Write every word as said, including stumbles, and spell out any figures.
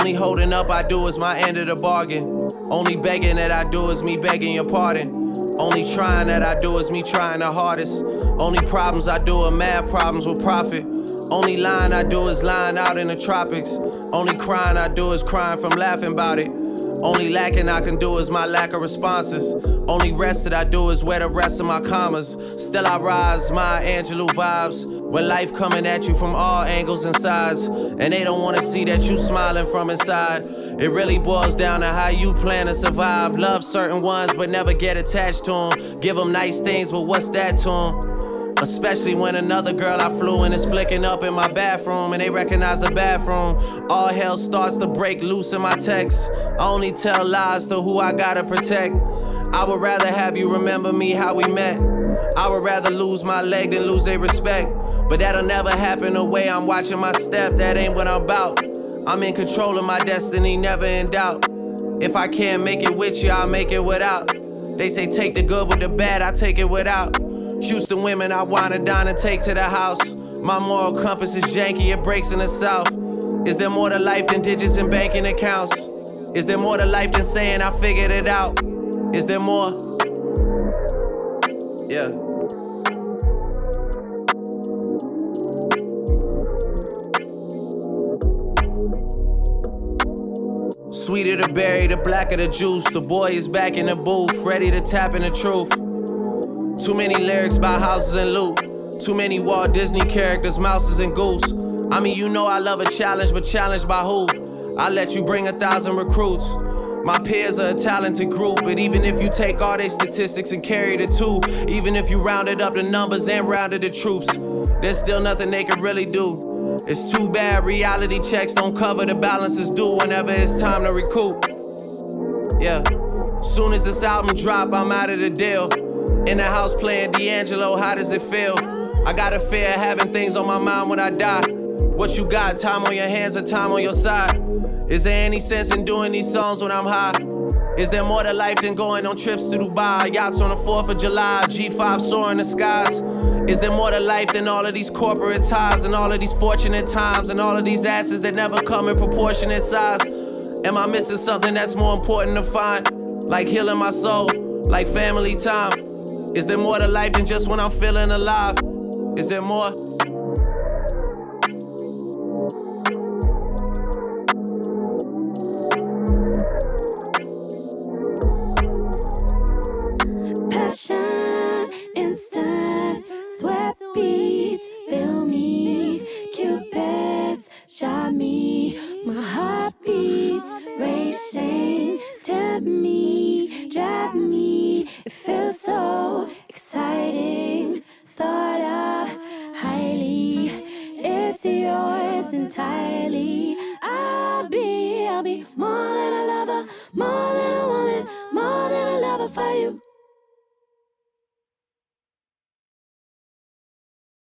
Only holding up I do is my end of the bargain. Only begging that I do is me begging your pardon. Only trying that I do is me trying the hardest. Only problems I do are mad problems with profit. Only lying I do is lying out in the tropics. Only crying I do is crying from laughing about it. Only lacking I can do is my lack of responses. Only rest that I do is wear the rest of my commas. Still I rise, my Angelou vibes. When life coming at you from all angles and sides, and they don't wanna see that you smiling from inside. It really boils down to how you plan to survive. Love certain ones but never get attached to them. Give them nice things but what's that to them? Especially when another girl I flew in is flicking up in my bathroom and they recognize the bathroom. All hell starts to break loose in my texts. I only tell lies to who I gotta protect. I would rather have you remember me how we met. I would rather lose my leg than lose their respect. But that'll never happen the way I'm watching my step. That ain't what I'm about. I'm in control of my destiny, never in doubt. If I can't make it with you, I'll make it without. They say take the good with the bad, I take it without. Houston women I wanna dine and take to the house. My moral compass is janky, it breaks in the south. Is there more to life than digits and banking accounts? Is there more to life than saying I figured it out? Is there more? Yeah. Sweeter the berry, the blacker the juice. The boy is back in the booth, ready to tap in the truth. Too many lyrics about houses and loot. Too many Walt Disney characters, mouses and goose. I mean, you know I love a challenge, but challenged by who? I let you bring a thousand recruits. My peers are a talented group, but even if you take all their statistics and carry the two, even if you rounded up the numbers and rounded the troops, there's still nothing they can really do. It's too bad reality checks don't cover the balances due whenever it's time to recoup. Yeah, soon as this album drop, I'm out of the deal. In the house playing D'Angelo, how does it feel? I got a fear of having things on my mind when I die. What you got, time on your hands or time on your side? Is there any sense in doing these songs when I'm high? Is there more to life than going on trips to Dubai? Yachts on the fourth of July, G five soaring the skies. Is there more to life than all of these corporate ties and all of these fortunate times and all of these asses that never come in proportionate size? Am I missing something that's more important to find? Like healing my soul, like family time. Is there more to life than just when I'm feeling alive? Is there more? Passion, instant, sweat beats, feel me, Cupids shot me, my heart beats, racing, tempt me, drive me, it feels so exciting, thought of highly, it's yours entirely, I'll be, I'll be more than a lover, more than a woman, more than a lover for you.